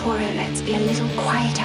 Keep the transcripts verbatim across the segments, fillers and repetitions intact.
Cora, let's be a little quieter.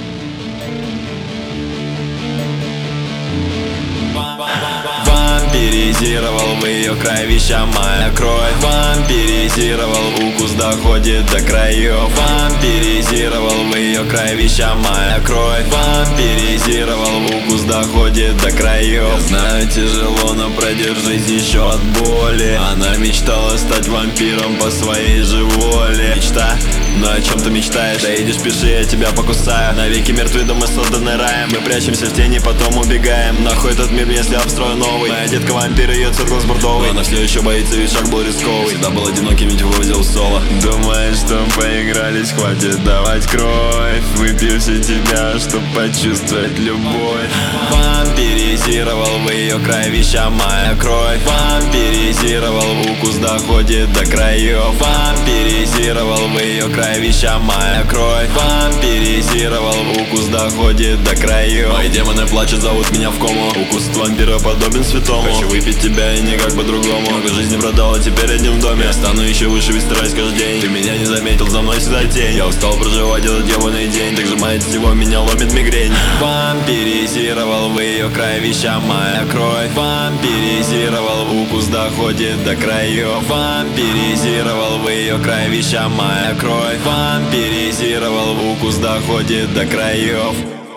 Вампиризировал в ее кровища моя кровь. Вампиризировал, укус доходит до краев. Вампиризировал в ее кровища моя кровь. Вампиризировал, укус доходит до краев. Я знаю, тяжело, но продержись еще от боли. Она мечтала стать вампиром по своей же воле. Мечта? Но о чем ты мечтаешь? Да идешь, пиши, я тебя покусаю. Навеки мертвы, да мы созданы раем. Мы прячемся в тени, потом убегаем. Нахуй этот мир, если обстрою новый. Моя детка вампир, ее циркул с бордовый. Она все еще боится, ведь шаг был рисковый. Всегда был одиноким, ведь вывозил соло. Думаешь, что поигрались, хватит давать кровь. Выпью все тебя, чтоб почувствовать любовь. Вампиризировал в ее кровища моя кровь. Вампиризировал, укус доходит до краев. Вампиризировал в ее кровища моя кровь. Вампиризировал, укус доходит до краев. Мои демоны плачут, зовут меня в кому. Укус от вампира подобен святому. Хочу выпить тебя и никак по-другому. Много жизни продал, а теперь один в доме. Я стану еще выше, ведь стараюсь каждый день. Ты меня не заметил, за мной всегда тень. Я устал проживать этот ебаный день. Так сжимает всего, меня ломит мигрень. Вампиризировал в ее кровища моя кровь. Вампиризировал, укус доходит до краев. Вампиризировал в ее кровища моя кровь. Вампиризировал, укус доходит до краев.